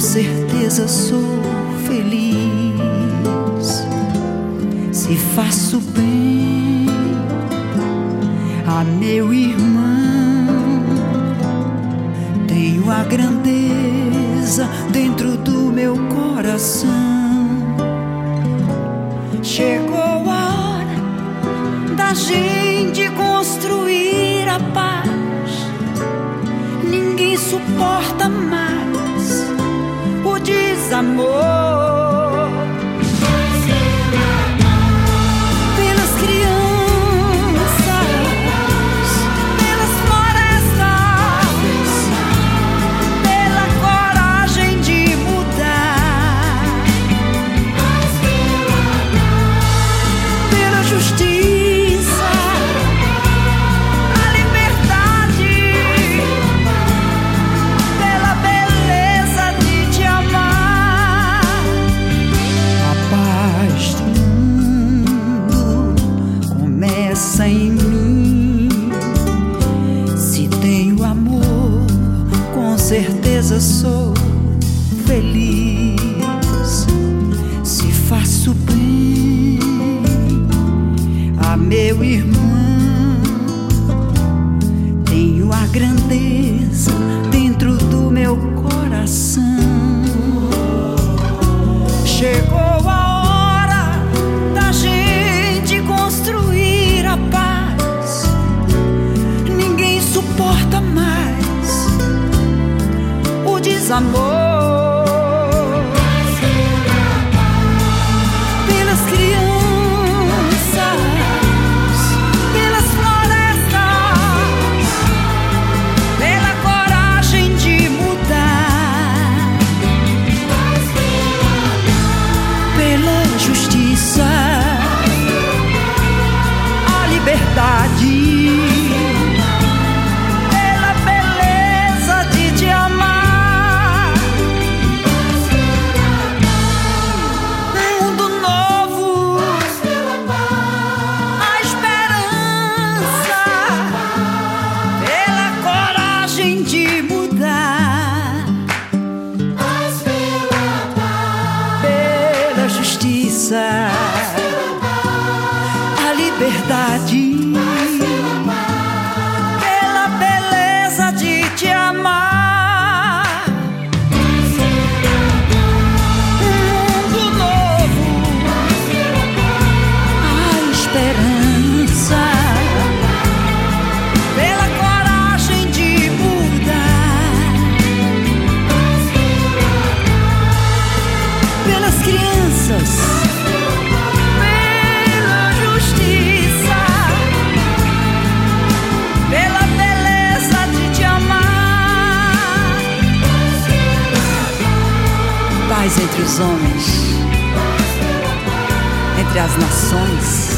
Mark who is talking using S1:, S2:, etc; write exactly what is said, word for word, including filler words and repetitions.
S1: certeza sou feliz se faço bem a meu irmão. Tenho a grandeza dentro do meu coração. Chegou a hora da gente construir a paz. Ninguém suporta mais o desamor. Pelas crianças, pelas florestas, pela coragem de mudar, pela justiça, a liberdade, pela beleza de te amar. A paz do mundo começa em mim. Se tenho amor, com certeza sou feliz. Se faço bem a meu irmão, tenho a grandeza dentro do meu coração. Chegou a hora da gente construir a paz. Ninguém suporta mais o desamor. Pelas crianças, pelas florestas, pela coragem de mudar, pela justiça, a liberdade, pela beleza de te amar. Um mundo novo, a esperança, pela coragem de mudar, pela justiça, a liberdade, pela beleza de te amar. Um mundo novo, a esperança, pela coragem de mudar, pelas crianças, pela justiça, pela beleza de te amar. Paz entre os homens, entre as nações,